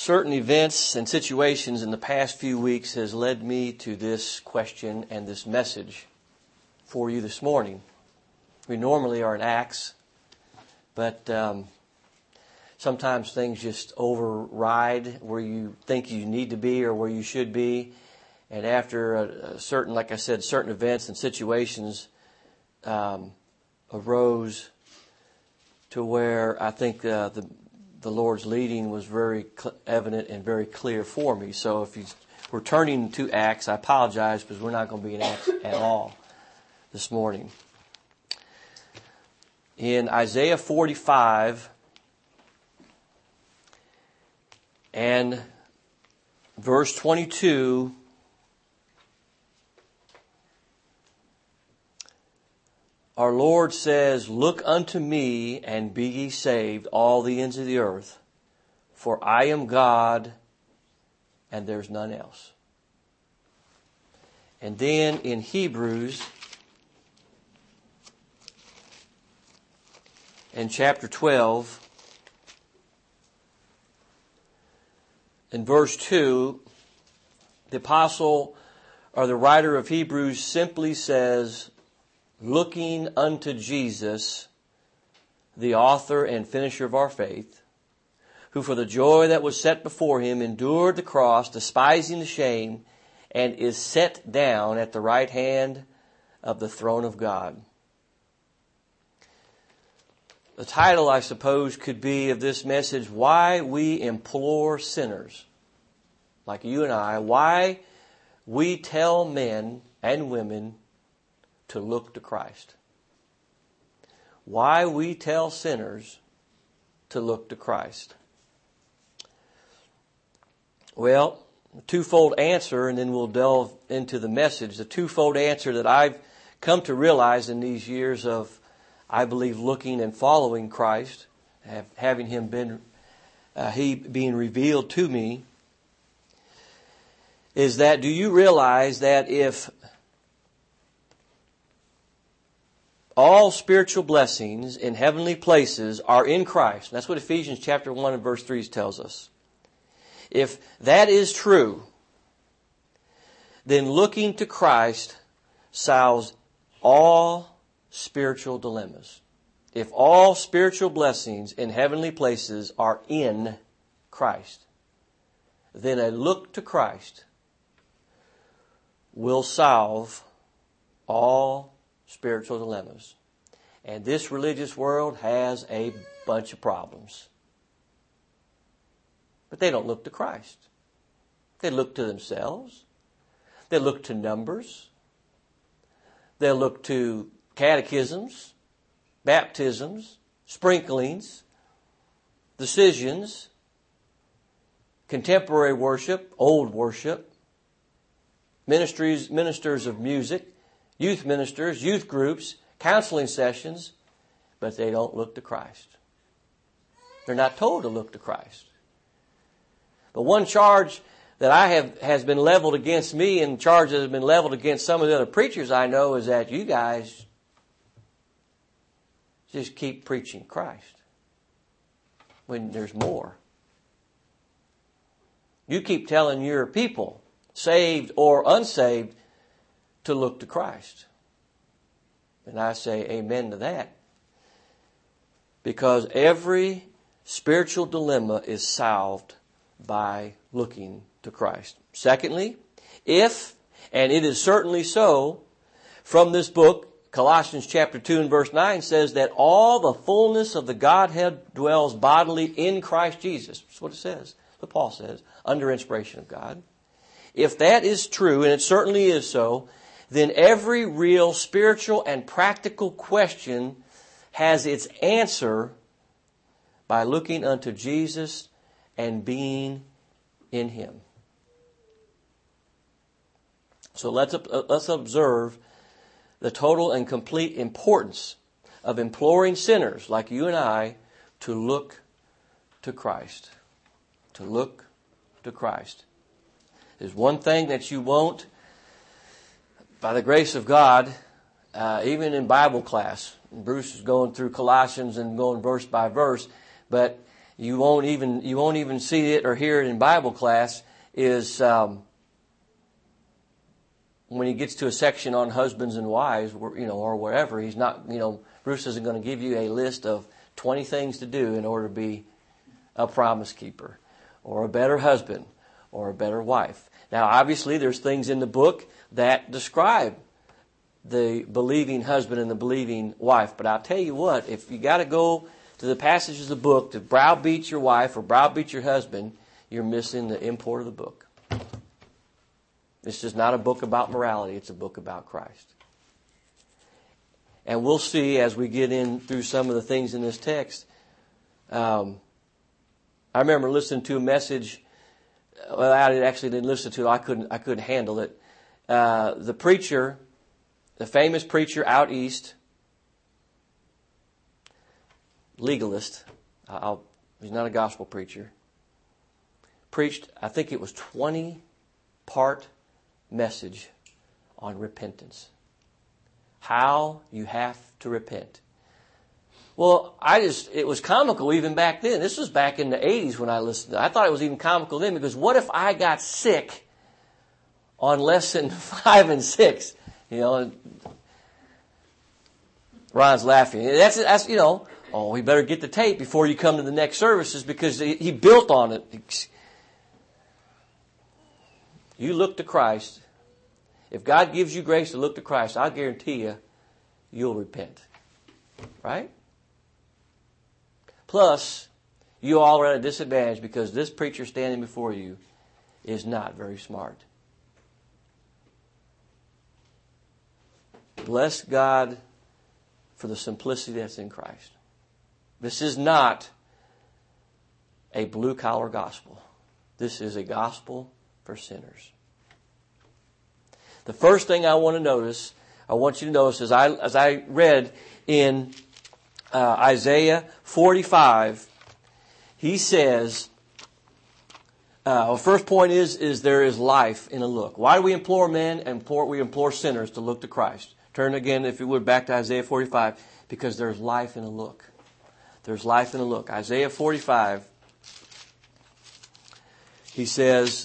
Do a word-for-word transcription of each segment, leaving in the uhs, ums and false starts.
certain events and situations in the past few weeks has led me to this question and this message for you this morning. We normally are in Acts, but um, sometimes things just override where you think you need to be or where you should be. And after a, a certain, like I said, certain events and situations um, arose to where I think uh, the the Lord's leading was very cl- evident and very clear for me. So if you, we're turning to Acts, I apologize because we're not going to be in Acts at all this morning. In Isaiah forty-five and verse twenty-two, our Lord says, "Look unto me and be ye saved, all the ends of the earth, for I am God and there's none else." And then in Hebrews, in chapter twelve, in verse two, the apostle or the writer of Hebrews simply says, "Looking unto Jesus, the author and finisher of our faith, who for the joy that was set before him endured the cross, despising the shame, and is set down at the right hand of the throne of God." The title, I suppose, could be of this message, "Why We Implore Sinners," like you and I, why we tell men and women to look to Christ. Why we tell sinners to look to Christ. Well, a twofold answer, and then we'll delve into the message. The twofold answer that I've come to realize in these years of, I believe, looking and following Christ, have, having Him been, uh, He being revealed to me, is that do you realize that if all spiritual blessings in heavenly places are in Christ, that's what Ephesians chapter one and verse three tells us. If that is true, then looking to Christ solves all spiritual dilemmas. If all spiritual blessings in heavenly places are in Christ, then a look to Christ will solve all spiritual dilemmas. And this religious world has a bunch of problems. But they don't look to Christ. They look to themselves. They look to numbers. They look to catechisms, baptisms, sprinklings, decisions, contemporary worship, old worship, ministries, ministers of music, youth ministers, youth groups, counseling sessions, but they don't look to Christ. They're not told to look to Christ. But one charge that I have has been leveled against me, and charges that have been leveled against some of the other preachers I know, is that you guys just keep preaching Christ when there's more. You keep telling your people, saved or unsaved, to look to Christ. And I say amen to that. Because every spiritual dilemma is solved by looking to Christ. Secondly, if, and it is certainly so, from this book, Colossians chapter two and verse nine says that all the fullness of the Godhead dwells bodily in Christ Jesus. That's what it says. What Paul says, under inspiration of God. If that is true, and it certainly is so, then every real spiritual and practical question has its answer by looking unto Jesus and being in Him. So let's let's observe the total and complete importance of imploring sinners like you and I to look to Christ. To look to Christ. There's one thing that you won't, by the grace of God, uh, even in Bible class, Bruce is going through Colossians and going verse by verse, but you won't even you won't even see it or hear it in Bible class, is um, when he gets to a section on husbands and wives, you know, or wherever, he's not, you know, Bruce isn't going to give you a list of twenty things to do in order to be a promise keeper, or a better husband, or a better wife. Now, obviously, there's things in the book that describe the believing husband and the believing wife. But I'll tell you what, if you got to go to the passages of the book to browbeat your wife or browbeat your husband, you're missing the import of the book. This is not a book about morality. It's a book about Christ. And we'll see as we get in through some of the things in this text. Um, I remember listening to a message. Well, I actually didn't listen to it. I couldn't. I couldn't handle it. Uh, the preacher, the famous preacher out east, legalist. I'll, he's not a gospel preacher. Preached, I think it was twenty-part message on repentance. How you have to repent. Well, I just, it was comical even back then. This was back in the eighties when I listened. I thought it was even comical then, because what if I got sick on lesson five and six? You know, Ron's laughing. That's, that's, you know, oh, we better get the tape before you come to the next services, because he, he built on it. You look to Christ. If God gives you grace to look to Christ, I'll guarantee you, you'll repent. Right? Plus, you all are at a disadvantage because this preacher standing before you is not very smart. Bless God for the simplicity that's in Christ. This is not a blue-collar gospel. This is a gospel for sinners. The first thing I want to notice, I want you to notice, as I as I read in uh, Isaiah forty-five, he says, uh, well, first point is, is there is life in a look. Why do we implore men and implore, we implore sinners to look to Christ? Turn again, if you would, back to Isaiah forty-five, because there's life in a look. There's life in a look. Isaiah forty-five, he says,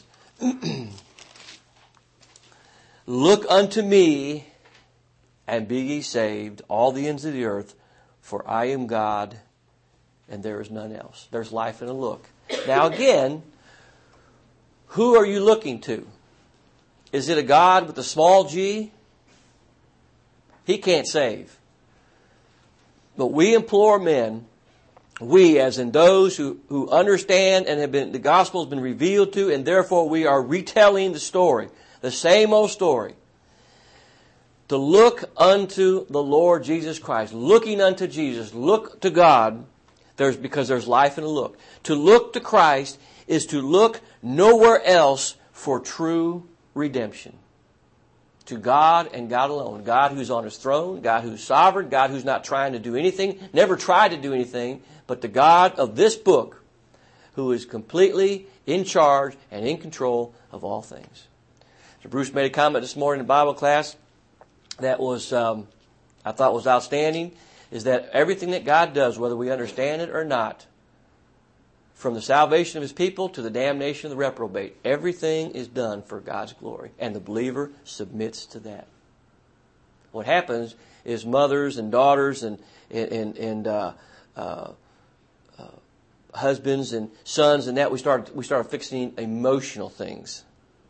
look unto me, and be ye saved, all the ends of the earth, for I am God, and there is none else. There's life in a look. Now again, who are you looking to? Is it a God with a small g? He can't save. But we implore men, we as in those who, who understand and have been, the gospel has been revealed to, and therefore we are retelling the story. The same old story. To look unto the Lord Jesus Christ. Looking unto Jesus. Look to God. There's, because there's life in a look. To look to Christ is to look nowhere else for true redemption. To God and God alone. God who's on His throne. God who's sovereign. God who's not trying to do anything. Never tried to do anything. But the God of this book, who is completely in charge and in control of all things. So Bruce made a comment this morning in Bible class that was, um, I thought was outstanding, is that everything that God does, whether we understand it or not, from the salvation of His people to the damnation of the reprobate, everything is done for God's glory, and the believer submits to that. What happens is mothers and daughters and and and uh, uh, uh, husbands and sons and that we start we start fixing emotional things.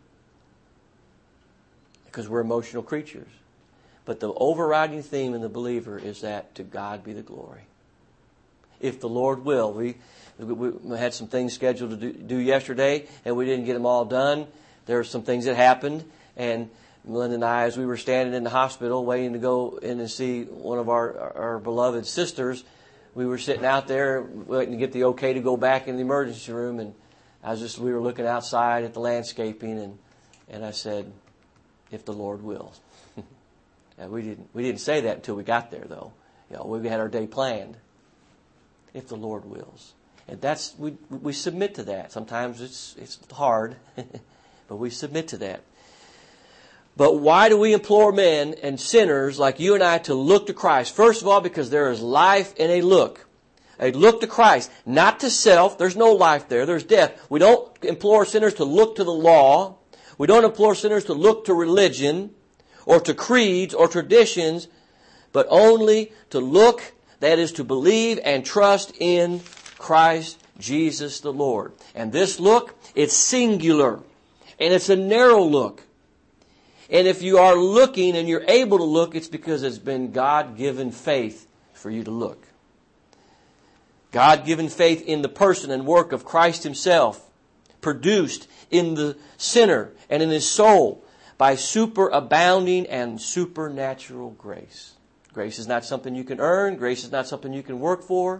Because we're emotional creatures. But the overriding theme in the believer is that to God be the glory. If the Lord will. We, we had some things scheduled to do, do yesterday, and we didn't get them all done. There were some things that happened, and Melinda and I, as we were standing in the hospital waiting to go in and see one of our, our beloved sisters, we were sitting out there waiting to get the okay to go back in the emergency room, and I was just we were looking outside at the landscaping, and and I said, if the Lord will. And we didn't we didn't say that until we got there, though. You know, we had our day planned. If the Lord wills, and that's we we submit to that. Sometimes it's it's hard, but we submit to that. But why do we implore men and sinners like you and I to look to Christ? First of all, because there is life in a look. A look to Christ, not to self. There's no life there. There's death. We don't implore sinners to look to the law. We don't implore sinners to look to religion or to creeds or traditions, but only to look, that is to believe and trust in Christ Jesus the Lord. And this look, it's singular. And it's a narrow look. And if you are looking and you're able to look, it's because it's been God-given faith for you to look. God-given faith in the person and work of Christ Himself, produced in the sinner and in his soul by superabounding and supernatural grace. Grace is not something you can earn. Grace is not something you can work for.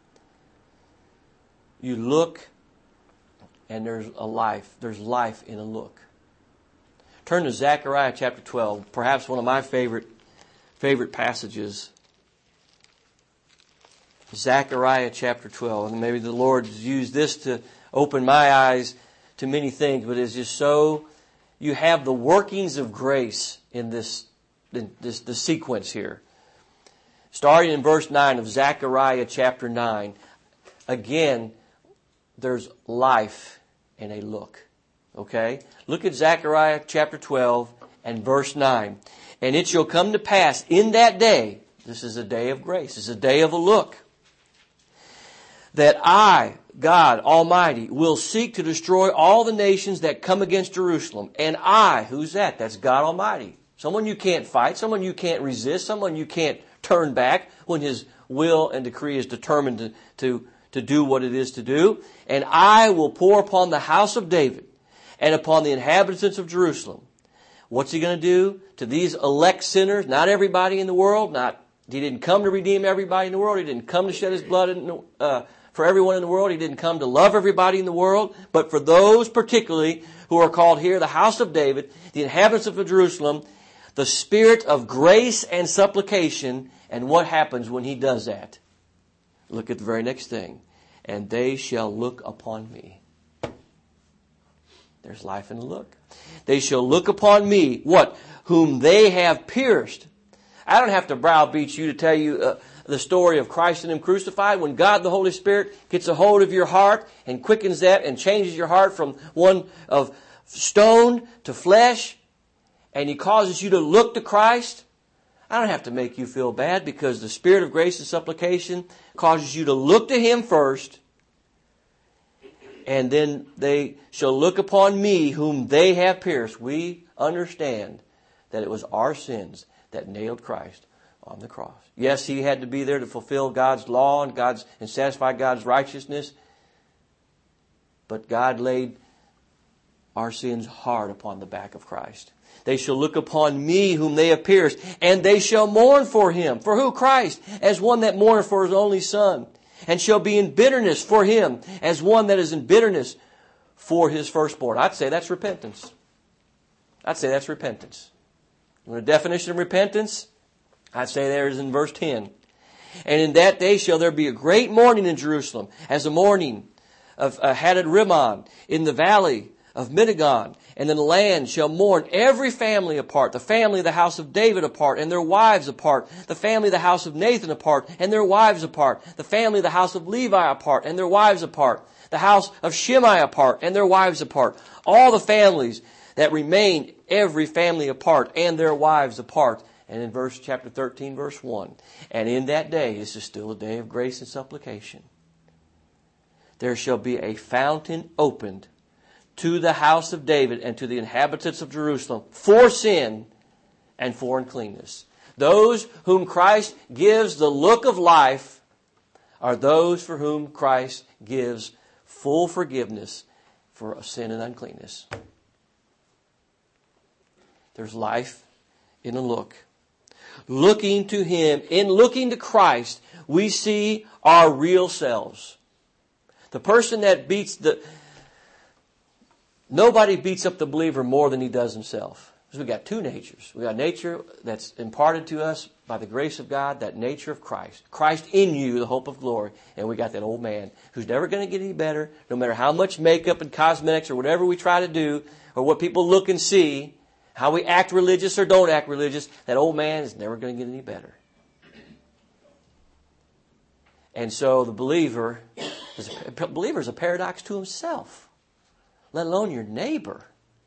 You look, and there's a life. There's life in a look. Turn to Zechariah chapter twelve, perhaps one of my favorite favorite passages. Zechariah chapter twelve. And maybe the Lord's used this to open my eyes to many things, but it's just so, you have the workings of grace in this, in this the sequence here. Starting in verse nine of Zechariah chapter nine. Again, there's life in a look. Okay? Look at Zechariah chapter twelve and verse nine. And it shall come to pass in that day, this is a day of grace, this is a day of a look, that I, God Almighty, will seek to destroy all the nations that come against Jerusalem. And I, who's that? That's God Almighty. Someone you can't fight, someone you can't resist, someone you can't turn back when His will and decree is determined to, to, to do what it is to do. And I will pour upon the house of David and upon the inhabitants of Jerusalem. What's He going to do to these elect sinners? Not everybody in the world. Not He didn't come to redeem everybody in the world. He didn't come to shed His blood in the, uh, for everyone in the world. He didn't come to love everybody in the world. But for those particularly who are called here the house of David, the inhabitants of Jerusalem, the spirit of grace and supplication. And what happens when He does that? Look at the very next thing. And they shall look upon me. There's life in the look. They shall look upon me, what? Whom they have pierced. I don't have to browbeat you to tell you uh, the story of Christ and Him crucified. When God the Holy Spirit gets a hold of your heart and quickens that and changes your heart from one of stone to flesh, and He causes you to look to Christ, I don't have to make you feel bad, because the Spirit of grace and supplication causes you to look to Him first. And then they shall look upon me whom they have pierced. We understand that it was our sins that nailed Christ on the cross. Yes, He had to be there to fulfill God's law and God's and satisfy God's righteousness. But God laid our sins hard upon the back of Christ. They shall look upon me whom they have pierced, and they shall mourn for Him. For who? Christ, as one that mourneth for His only Son. And shall be in bitterness for Him, as one that is in bitterness for his firstborn. I'd say that's repentance. I'd say that's repentance. The definition of repentance, I'd say there is in verse ten. And in that day shall there be a great mourning in Jerusalem, as the mourning of uh, Hadad Rimmon in the valley of Medagon. And then the land shall mourn every family apart, the family of the house of David apart, and their wives apart, the family of the house of Nathan apart, and their wives apart, the family of the house of Levi apart, and their wives apart, the house of Shimei apart, and their wives apart. All the families that remain, every family apart, and their wives apart. And in verse chapter thirteen, verse one, and in that day, this is still a day of grace and supplication, there shall be a fountain opened to the house of David and to the inhabitants of Jerusalem for sin and for uncleanness. Those whom Christ gives the look of life are those for whom Christ gives full forgiveness for sin and uncleanness. There's life in a look. Looking to Him, in looking to Christ, we see our real selves. The person that beats the... Nobody beats up the believer more than he does himself. Because we've got two natures. We've got nature that's imparted to us by the grace of God, that nature of Christ. Christ in you, the hope of glory. And we got that old man who's never going to get any better, no matter how much makeup and cosmetics or whatever we try to do, or what people look and see, how we act religious or don't act religious, that old man is never going to get any better. And so the believer is a, believer is a paradox to himself, let alone your neighbor.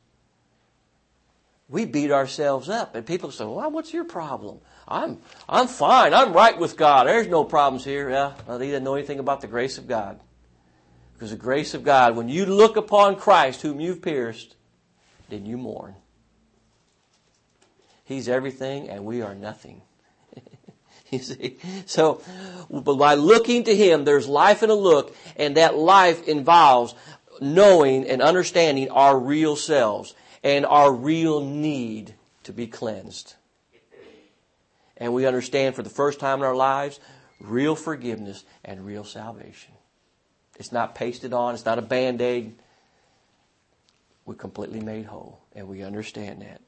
We beat ourselves up, and people say, well, what's your problem? I'm I'm fine. I'm right with God. There's no problems here. Yeah, well, they didn't know anything about the grace of God. Because the grace of God, when you look upon Christ whom you've pierced, then you mourn. He's everything and we are nothing. You see? So, but by looking to Him, there's life in a look, and that life involves knowing and understanding our real selves and our real need to be cleansed. And we understand for the first time in our lives, real forgiveness and real salvation. It's not pasted on. It's not a Band-Aid. We're completely made whole, and we understand that.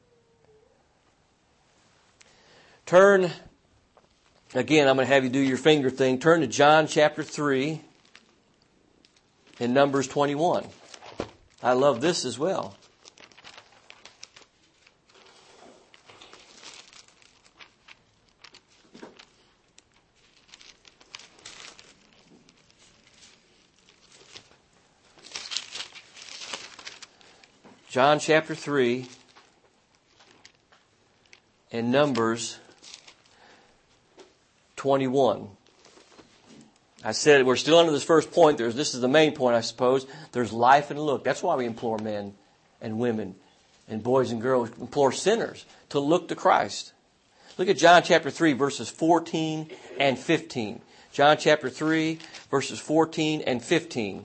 Turn, again, I'm going to have you do your finger thing. Turn to John chapter three and Numbers twenty-one. I love this as well. John chapter three and Numbers twenty-one. I said we're still under this first point. There's, this is the main point, I suppose. There's life in a look. That's why we implore men and women and boys and girls, implore sinners to look to Christ. Look at John chapter three, verses fourteen and fifteen. John chapter three, verses fourteen and fifteen.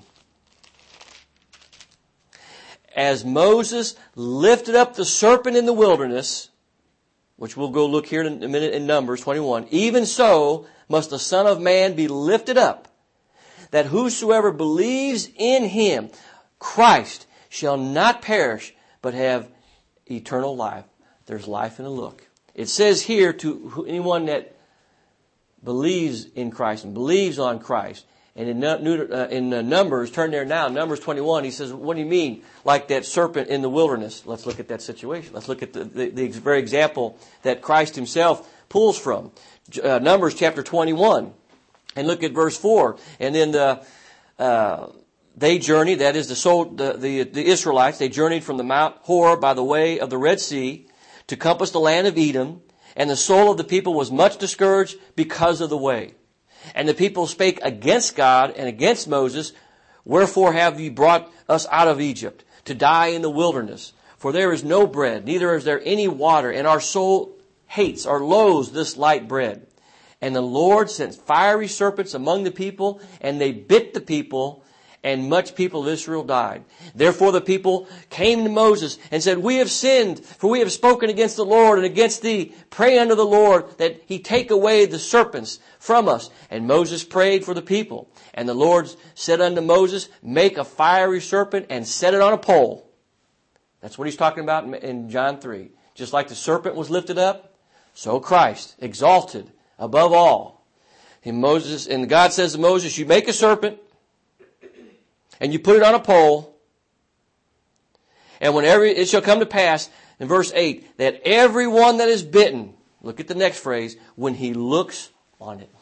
As Moses lifted up the serpent in the wilderness, which we'll go look here in a minute in Numbers twenty-one, even so must the Son of Man be lifted up, that whosoever believes in Him, Christ, shall not perish, but have eternal life. There's life in a look. It says here to anyone that believes in Christ and believes on Christ. And in, uh, in uh, Numbers, turn there now, Numbers twenty-one, he says, what do you mean? Like that serpent in the wilderness. Let's look at that situation. Let's look at the, the, the very example that Christ Himself pulls from. Uh, Numbers chapter twenty-one. And look at verse four. And then the, uh, they journeyed, that is the, soul, the, the, the Israelites, they journeyed from the Mount Hor by the way of the Red Sea to compass the land of Edom. And the soul of the people was much discouraged because of the way. And the people spake against God and against Moses, wherefore have ye brought us out of Egypt, to die in the wilderness? For there is no bread, neither is there any water, and our soul hates or loathes this light bread. And the Lord sent fiery serpents among the people, and they bit the people, and much people of Israel died. Therefore the people came to Moses and said, we have sinned, for we have spoken against the Lord and against thee. Pray unto the Lord that He take away the serpents from us. And Moses prayed for the people. And the Lord said unto Moses, make a fiery serpent and set it on a pole. That's what He's talking about in John three. Just like the serpent was lifted up, so Christ, exalted above all. And Moses, and God says to Moses, you make a serpent, and you put it on a pole, and whenever it shall come to pass, in verse eight, that everyone that is bitten, look at the next phrase, when he looks on it,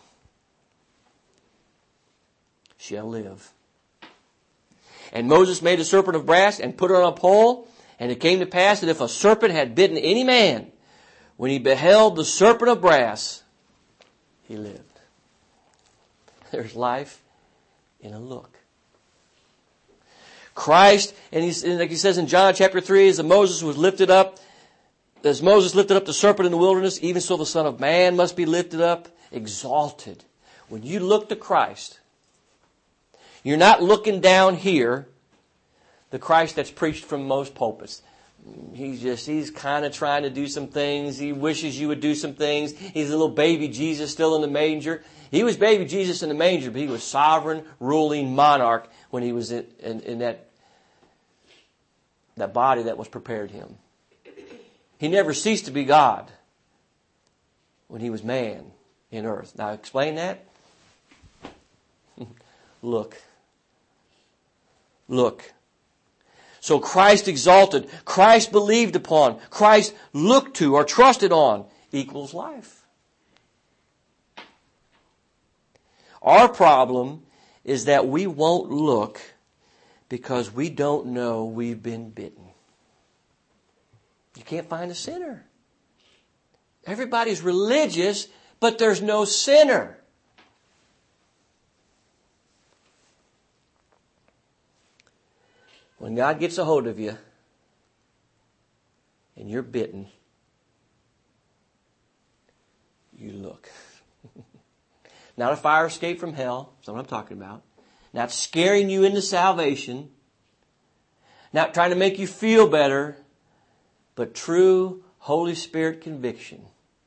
shall live. And Moses made a serpent of brass and put it on a pole, and it came to pass that if a serpent had bitten any man, when he beheld the serpent of brass, he lived. There's life in a look. Christ, and he's, like he says in John chapter three, as Moses was lifted up, as Moses lifted up the serpent in the wilderness, even so the Son of Man must be lifted up, exalted. When you look to Christ, you're not looking down here, the Christ that's preached from most pulpits. He's just, he's kind of trying to do some things. He wishes you would do some things. He's a little baby Jesus still in the manger. He was baby Jesus in the manger, but He was sovereign, ruling monarch when He was in, in, in that, that body that was prepared Him. He never ceased to be God when He was man in earth. Now explain that. Look. Look. So Christ exalted, Christ believed upon, Christ looked to or trusted on equals life. Our problem is that we won't look because we don't know we've been bitten. You can't find a sinner. Everybody's religious, but there's no sinner. When God gets a hold of you and you're bitten, you look. Not a fire escape from hell. That's what I'm talking about. Not scaring you into salvation. Not trying to make you feel better. But true Holy Spirit conviction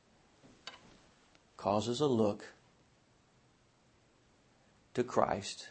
causes a look to Christ.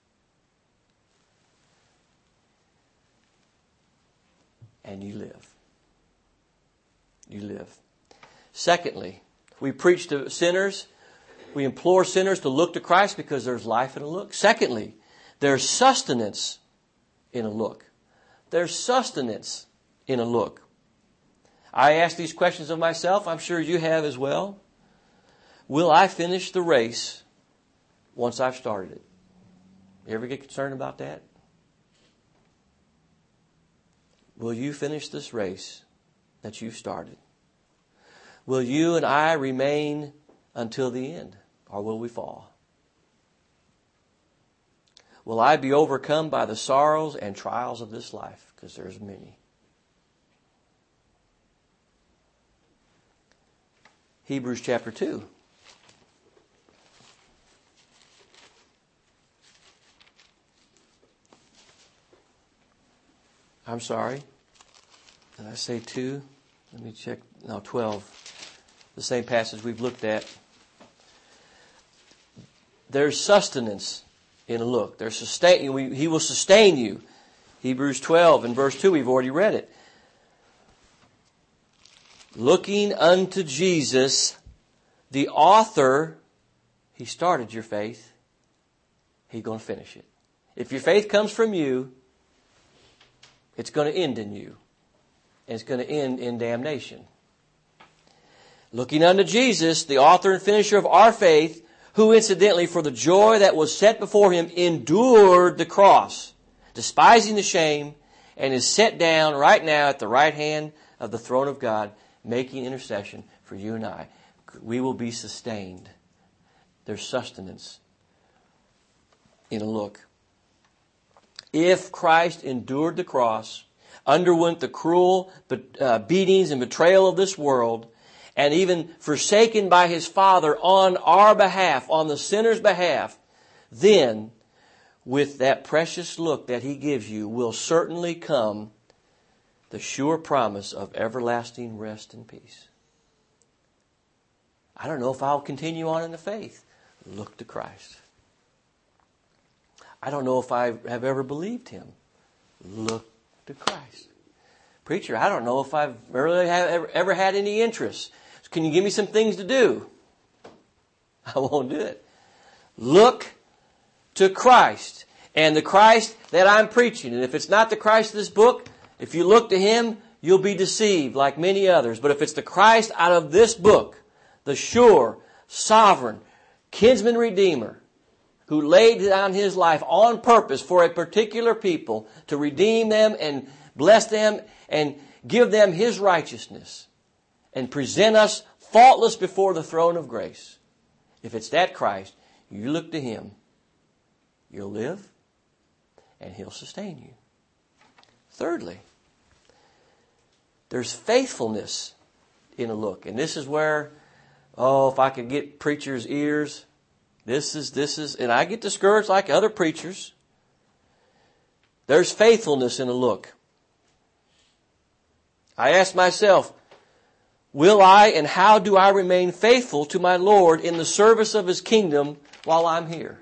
And you live. You live. Secondly, we preach to sinners. We implore sinners to look to Christ because there's life in a look. Secondly, there's sustenance in a look. There's sustenance in a look. I ask these questions of myself. I'm sure you have as well. Will I finish the race once I've started it? You ever get concerned about that? Will you finish this race that you've started? Will you and I remain until the end, or will we fall? Will I be overcome by the sorrows and trials of this life? Because there's many. Hebrews chapter two. I'm sorry. Did I say two? Let me check. No, twelve. The same passage we've looked at. There's sustenance in a look. There's sustain. He will sustain you. Hebrews twelve and verse two. We've already read it. Looking unto Jesus, the author. He started your faith. He's going to finish it. If your faith comes from you, it's going to end in you. And it's going to end in damnation. Looking unto Jesus, the author and finisher of our faith, who incidentally for the joy that was set before him endured the cross, despising the shame, and is set down right now at the right hand of the throne of God, making intercession for you and I. We will be sustained. There's sustenance in a look. If Christ endured the cross, underwent the cruel beatings and betrayal of this world, and even forsaken by his Father on our behalf, on the sinner's behalf, then with that precious look that he gives you will certainly come the sure promise of everlasting rest and peace. I don't know if I'll continue on in the faith. Look to Christ. I don't know if I have ever believed him. Look to Christ. Preacher, I don't know if I've really have ever, ever had any interest. Can you give me some things to do? I won't do it. Look to Christ. And the Christ that I'm preaching. And if it's not the Christ of this book, if you look to him, you'll be deceived like many others. But if it's the Christ out of this book, the sure, sovereign, kinsman redeemer, who laid down his life on purpose for a particular people to redeem them and bless them and give them his righteousness and present us faultless before the throne of grace. If it's that Christ, you look to him, you'll live and he'll sustain you. Thirdly, there's faithfulness in a look. And this is where, oh, if I could get preachers' ears, this is, this is, and I get discouraged like other preachers. There's faithfulness in a look. I ask myself, will I and how do I remain faithful to my Lord in the service of his kingdom while I'm here?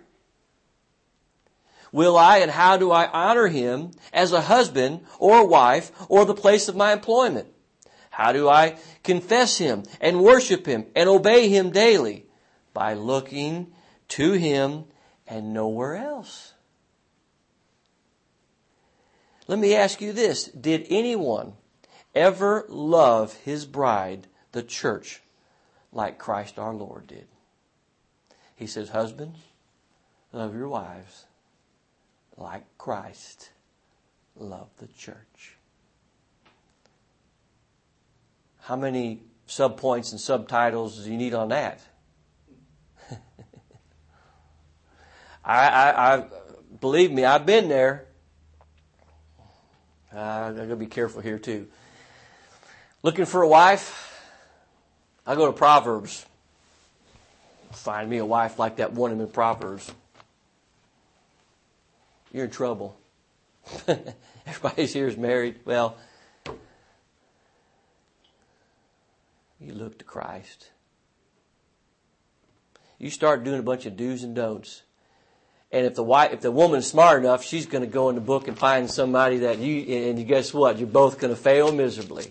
Will I and how do I honor him as a husband or a wife or the place of my employment? How do I confess him and worship him and obey him daily? By looking to him and nowhere else. Let me ask you this. Did anyone ever love his bride, the church, like Christ our Lord did? He says, husbands, love your wives like Christ loved the church. How many subpoints and subtitles do you need on that? I, I, I believe me, I've been there. Uh, I've got to be careful here too. Looking for a wife? I go to Proverbs. Find me a wife like that one in Proverbs. You're in trouble. Everybody here is married. Well, you look to Christ. You start doing a bunch of do's and don'ts. And if the wife, if the woman's smart enough, she's going to go in the book and find somebody that you, and you guess what? You're both going to fail miserably.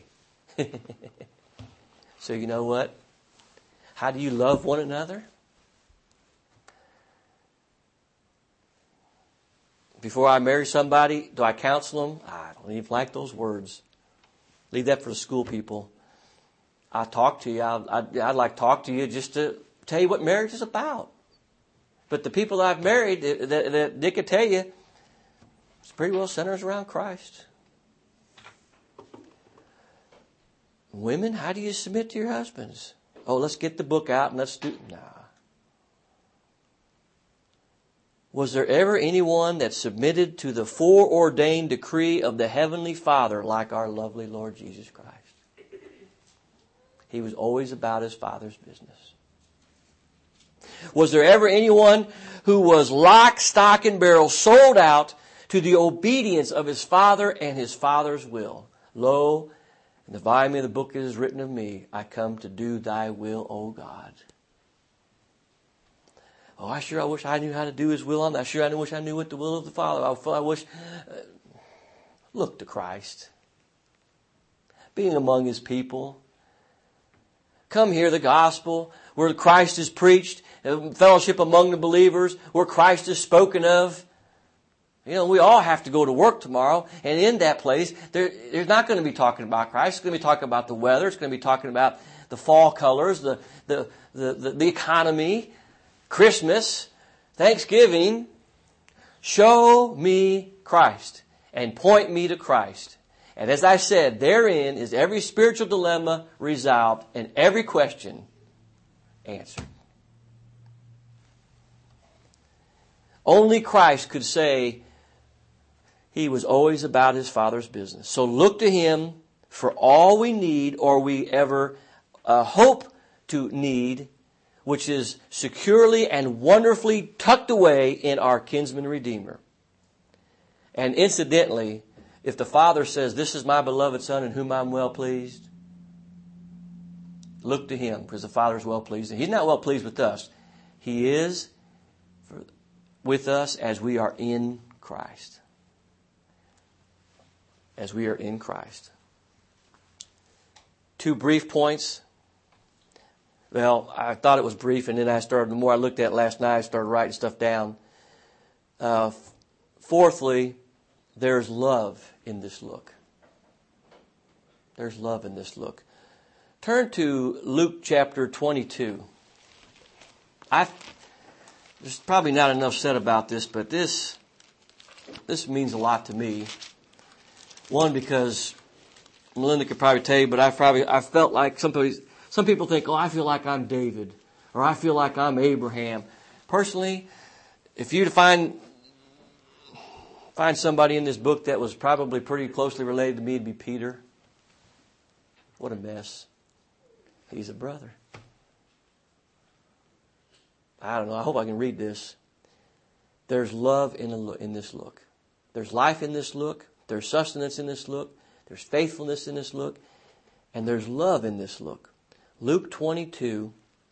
So you know what? How do you love one another? Before I marry somebody, do I counsel them? I don't even like those words. Leave that for the school people. I'll talk to you. I'll, I'd, I'd like to talk to you just to tell you what marriage is about. But the people I've married, that, that, that they could tell you, it's pretty well centers around Christ. Women, how do you submit to your husbands? Oh, let's get the book out and let's do... Nah. Was there ever anyone that submitted to the foreordained decree of the Heavenly Father like our lovely Lord Jesus Christ? He was always about His Father's business. Was there ever anyone who was lock, stock, and barrel sold out to the obedience of his Father and his Father's will? Lo, in the volume of the book it is written of me, I come to do thy will, O God. Oh, I sure I wish I knew how to do His will. I'm sure I wish I knew what the will of the Father. I wish. Uh, look to Christ. Being among His people. Come hear the gospel where Christ is preached, fellowship among the believers, where Christ is spoken of. You know, we all have to go to work tomorrow, and in that place, they're, they're not going to be talking about Christ. It's going to be talking about the weather. It's going to be talking about the fall colors, the the the, the, the economy, Christmas, Thanksgiving. Show me Christ and point me to Christ. And as I said, therein is every spiritual dilemma resolved and every question answered. Only Christ could say He was always about His Father's business. So look to Him for all we need or we ever uh, hope to need, which is securely and wonderfully tucked away in our kinsman Redeemer. And incidentally, if the Father says, this is my beloved Son in whom I'm well pleased, look to Him because the Father is well pleased. He's not well pleased with us. He is for, with us as we are in Christ. As we are in Christ. Two brief points. Well, I thought it was brief, and then I started, the more I looked at it last night, I started writing stuff down. Uh, fourthly, there's love in this look. There's love in this look. Turn to Luke chapter twenty-two. I there's probably not enough said about this, but this this means a lot to me. One, because Melinda could probably tell you, but I probably I felt like somebody, some people think, oh, I feel like I'm David, or I feel like I'm Abraham. Personally, if you find find somebody in this book that was probably pretty closely related to me, it'd be Peter. What a mess. He's a brother. I don't know. I hope I can read this. There's love in a look, in this look. There's life in this look. There's sustenance in this look. There's faithfulness in this look. And there's love in this look. Luke twenty-two.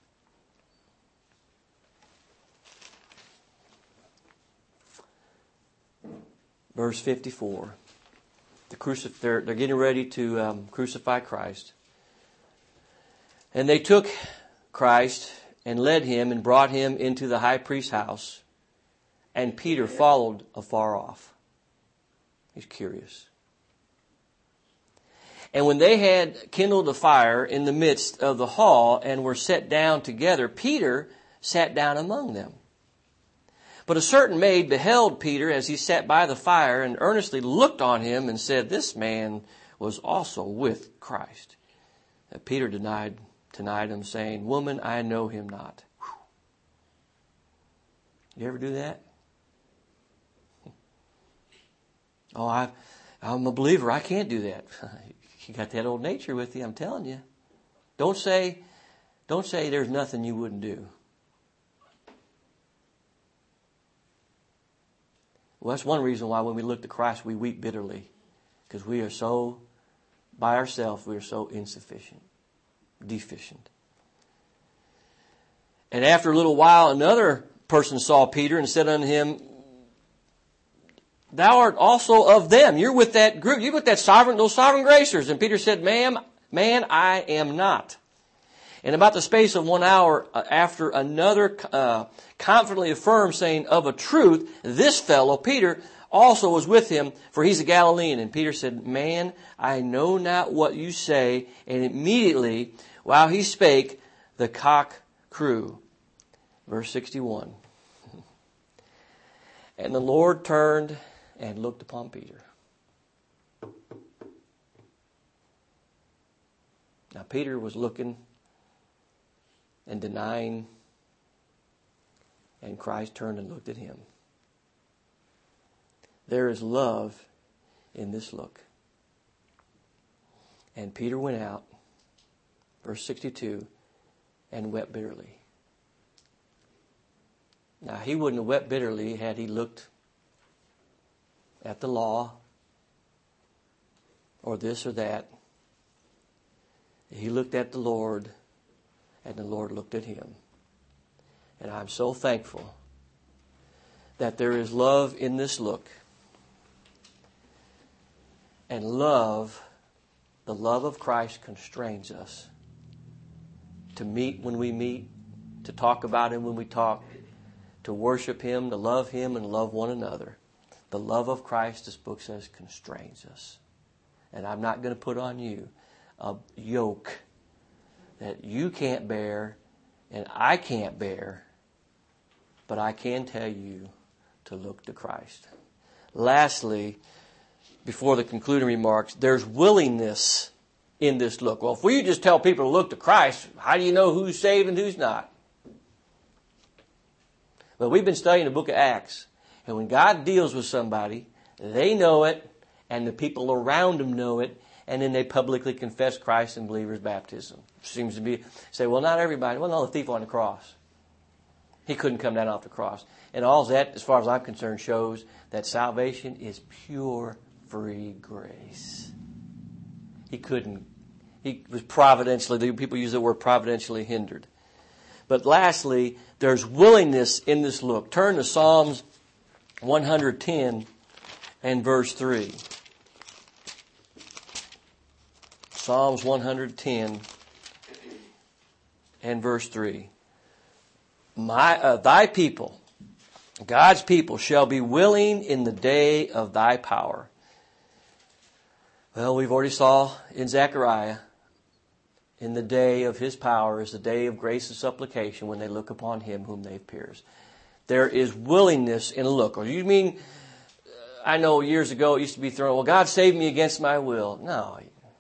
Verse fifty-four. The crucif- they're, they're getting ready to um, crucify Christ. And they took Christ and led Him and brought Him into the high priest's house. And Peter followed afar off. He's curious. And when they had kindled a fire in the midst of the hall and were set down together, Peter sat down among them. But a certain maid beheld Peter as he sat by the fire and earnestly looked on him and said, This man was also with Christ. And Peter denied, denied him, saying, Woman, I know him not. Whew. You ever do that? Oh, I, I'm a believer. I can't do that. You got that old nature with you, I'm telling you. Don't say, don't say there's nothing you wouldn't do. Well, that's one reason why when we look to Christ, we weep bitterly. Because we are so, by ourselves, we are so insufficient, deficient. And after a little while, another person saw Peter and said unto him, Thou art also of them. You're with that group. You're with that sovereign, those sovereign gracers. And Peter said, Ma'am, man, I am not. And about the space of one hour after, another uh, confidently affirmed, saying, Of a truth, this fellow, Peter, also was with him, for he's a Galilean. And Peter said, Man, I know not what you say. And immediately, while he spake, the cock crew. Verse sixty-one. And the Lord turned and looked upon Peter. Now Peter was looking and denying, and Christ turned and looked at him. There is love in this look. And Peter went out, verse sixty-two, and wept bitterly. Now, he wouldn't have wept bitterly had he looked at the law or this or that. He looked at the Lord, and the Lord looked at him. And I'm so thankful that there is love in this look. And love, the love of Christ constrains us to meet when we meet, to talk about Him when we talk, to worship Him, to love Him, and love one another. The love of Christ, this book says, constrains us. And I'm not going to put on you a yoke that you can't bear and I can't bear, but I can tell you to look to Christ. Lastly, before the concluding remarks, there's willingness in this look. Well, if we just tell people to look to Christ, how do you know who's saved and who's not? Well, we've been studying the book of Acts, and when God deals with somebody, they know it, and the people around them know it, and then they publicly confess Christ in believers' baptism. Seems to be, say, well, not everybody. Well, no, the thief on the cross. He couldn't come down off the cross. And all that, as far as I'm concerned, shows that salvation is pure, free grace. He couldn't. He was providentially, people use the word providentially hindered. But lastly, there's willingness in this look. Turn to Psalms one ten and verse three. Psalms one ten and verse three. My, uh, thy people, God's people, shall be willing in the day of thy power. Well, we've already saw in Zechariah, in the day of his power is the day of grace and supplication when they look upon him whom they've pierced. There is willingness in a look. Or you mean, I know years ago it used to be thrown, well, God saved me against my will. No.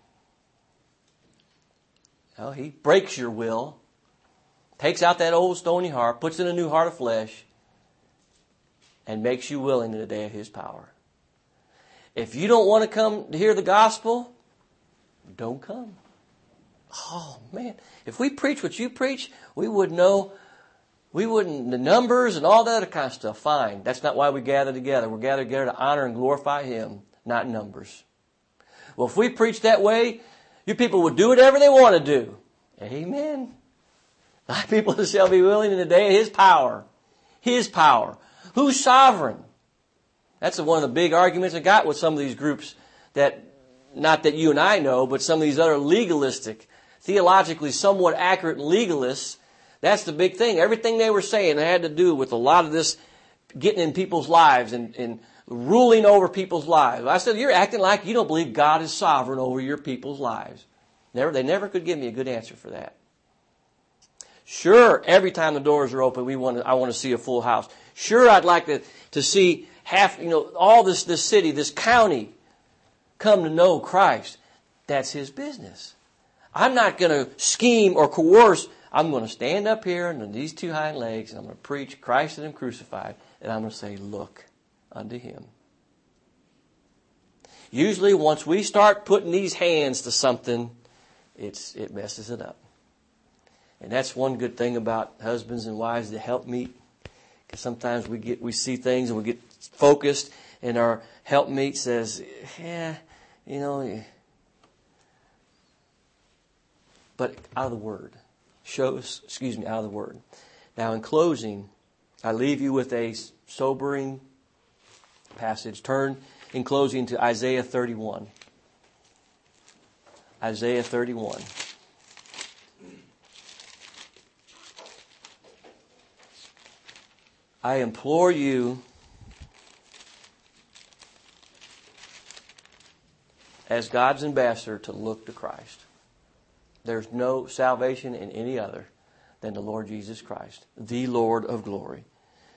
No, He breaks your will, takes out that old stony heart, puts in a new heart of flesh, and makes you willing in the day of His power. If you don't want to come to hear the gospel, don't come. Oh, man. If we preach what you preach, we would know, we wouldn't, the numbers and all that other kind of stuff, fine. That's not why we gather together. We're gathered together to honor and glorify Him, not numbers. Well, if we preach that way, you people would do whatever they want to do. Amen. Thy people shall be willing in the day of His power. His power. Who's sovereign? That's one of the big arguments I got with some of these groups that, not that you and I know, but some of these other legalistic, theologically somewhat accurate legalists. That's the big thing. Everything they were saying had to do with a lot of this getting in people's lives and, and ruling over people's lives. I said, you're acting like you don't believe God is sovereign over your people's lives. Never, they never could give me a good answer for that. Sure, every time the doors are open, we want to, I want to see a full house. Sure, I'd like to, to see half, you know, all this, this city, this county come to know Christ. That's His business. I'm not going to scheme or coerce. I'm going to stand up here on these two hind legs and I'm going to preach Christ and Him crucified. And I'm going to say, look unto Him. Usually once we start putting these hands to something, it's it messes it up. And that's one good thing about husbands and wives that help meet. Because sometimes we get we see things and we get focused and our helpmeet says, yeah, you know, but out of the Word. Shows, excuse me, out of the Word. Now in closing, I leave you with a sobering passage. Turn in closing to Isaiah thirty-one. Isaiah thirty-one. I implore you as God's ambassador to look to Christ. There's no salvation in any other than the Lord Jesus Christ, the Lord of glory.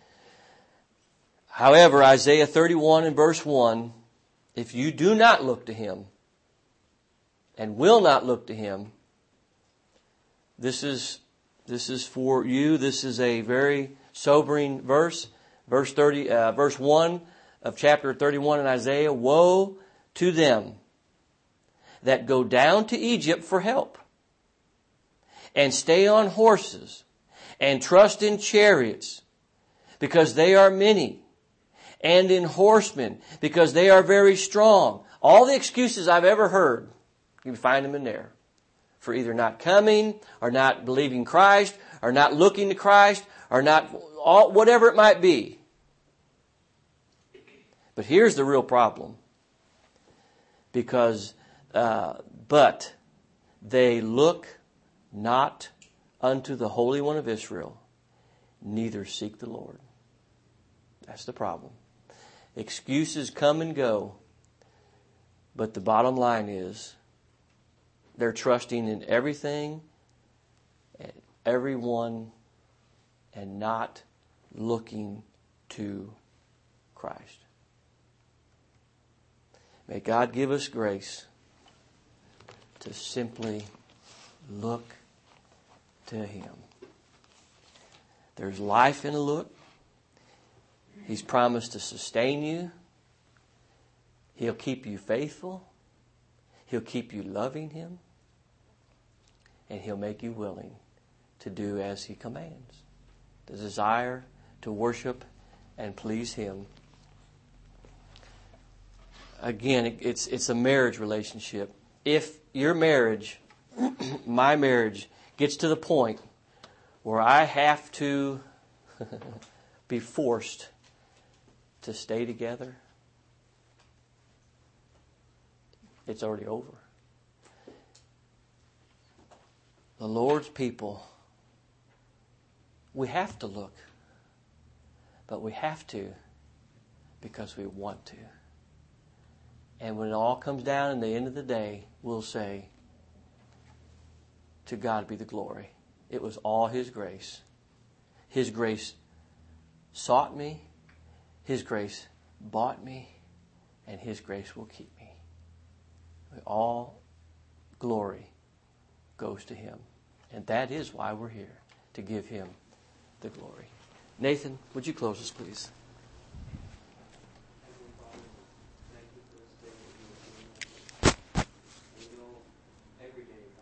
However, Isaiah thirty-one and verse one, if you do not look to Him and will not look to Him, this is this is for you. This is a very sobering verse. Verse thirty, uh, verse one of chapter thirty-one in Isaiah. Woe to them that go down to Egypt for help, and stay on horses, and trust in chariots, because they are many, and in horsemen, because they are very strong. All the excuses I've ever heard, you can find them in there. For either not coming, or not believing Christ, or not looking to Christ, or not, all, whatever it might be. But here's the real problem. Because, uh, but they look not unto the Holy One of Israel, neither seek the Lord. That's the problem. Excuses come and go, but the bottom line is they're trusting in everything and everyone and not looking to Christ. May God give us grace to simply look to Him. There's life in a look. He's promised to sustain you. He'll keep you faithful. He'll keep you loving Him. And He'll make you willing to do as He commands. The desire to worship and please Him. Again, it's it's a marriage relationship. If your marriage, my marriage, gets to the point where I have to be forced to stay together, it's already over. The Lord's people, we have to look, but we have to because we want to. And when it all comes down in the end of the day, we'll say, to God be the glory. It was all His grace. His grace sought me. His grace bought me. And His grace will keep me. All glory goes to Him. And that is why we're here, to give Him the glory. Nathan, would you close us, please?